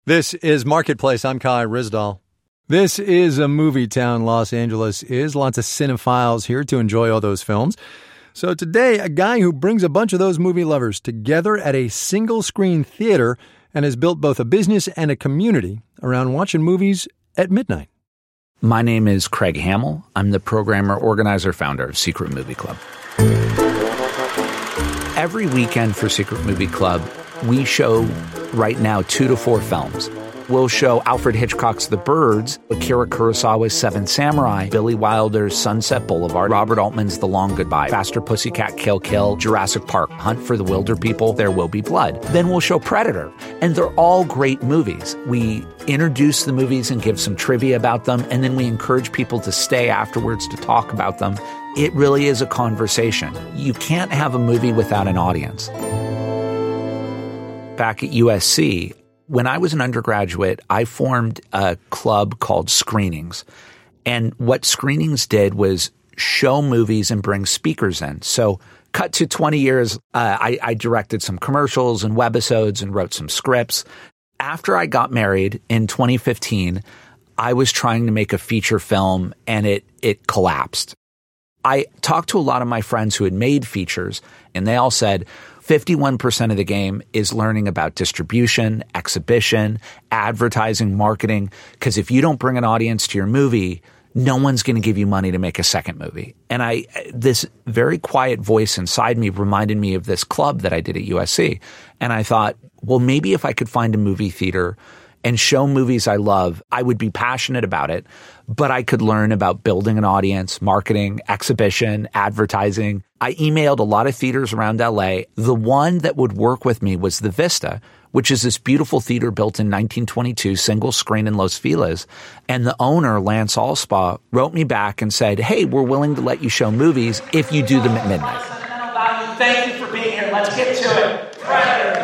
This is Marketplace. I'm Kai Ryssdal. This is a movie town. Los Angeles is. Lots of cinephiles here to enjoy all those films. So today, a guy who brings a bunch of those movie lovers together at a single-screen theater and has built both a business and a community around watching movies at midnight. My name is Craig Hamill. I'm the programmer, organizer, founder of Secret Movie Club. Every weekend for Secret Movie Club, we show right now 2 to 4 films. We'll show Alfred Hitchcock's The Birds, Akira Kurosawa's Seven Samurai, Billy Wilder's Sunset Boulevard, Robert Altman's The Long Goodbye, Faster Pussycat Kill Kill, Jurassic Park, Hunt for the Wilderpeople, There Will Be Blood. Then we'll show Predator, and they're all great movies. We introduce the movies and give some trivia about them, and then we encourage people to stay afterwards to talk about them. It really is a conversation. You can't have a movie without an audience. Back at USC, when I was an undergraduate, I formed a club called Screenings. And what Screenings did was show movies and bring speakers in. So cut to 20 years, I directed some commercials and webisodes and wrote some scripts. After I got married in 2015, I was trying to make a feature film and it collapsed. I talked to a lot of my friends who had made features, and they all said 51% of the game is learning about distribution, exhibition, advertising, marketing, because if you don't bring an audience to your movie, no one's going to give you money to make a second movie. And this very quiet voice inside me reminded me of this club that I did at USC. And I thought, well, maybe if I could find a movie theater and show movies I love, I would be passionate about it, but I could learn about building an audience, marketing, exhibition, advertising. I emailed a lot of theaters around LA. The one that would work with me was the Vista, which is this beautiful theater built in 1922, single screen in Los Feliz. And the owner, Lance Allspaw, wrote me back and said, hey, we're willing to let you show movies if you do them at midnight. Thank you for being here. Let's get to it. Predator.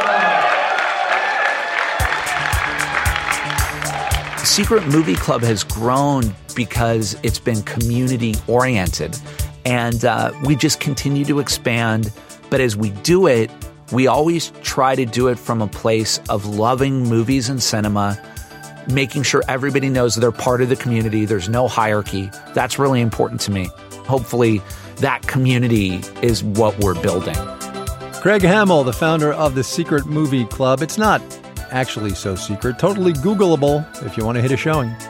Secret Movie Club has grown because it's been community-oriented, and we just continue to expand. But as we do it, we always try to do it from a place of loving movies and cinema, making sure everybody knows they're part of the community. There's no hierarchy. That's really important to me. Hopefully, that community is what we're building. Craig Hamill, the founder of the Secret Movie Club. It's not actually so secret. Totally Googleable if you want to hit a showing.